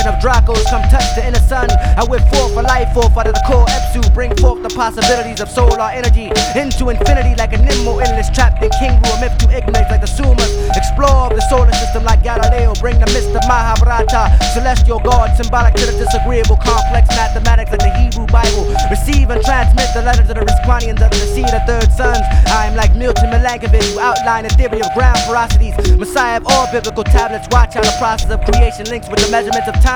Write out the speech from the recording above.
Token of Dracos, come touch the inner sun. I whip forth a life forth out of the core Epsu. Bring forth the possibilities of solar energy into infinity like a nimble endless trapped in Kingu. A myth to ignorance like the Sumas. Explore the solar system like Galileo. Bring the mist of Mahabharata. Celestial God, symbolic to the disagreeable. Complex mathematics like the Hebrew Bible. Receive and transmit the letters of the Risquanians under the seed of third sons. I am like Milton Milankovitch, who outline the theory of ground porosities. Messiah of all biblical tablets. Watch how the process of creation links with the measurements of time.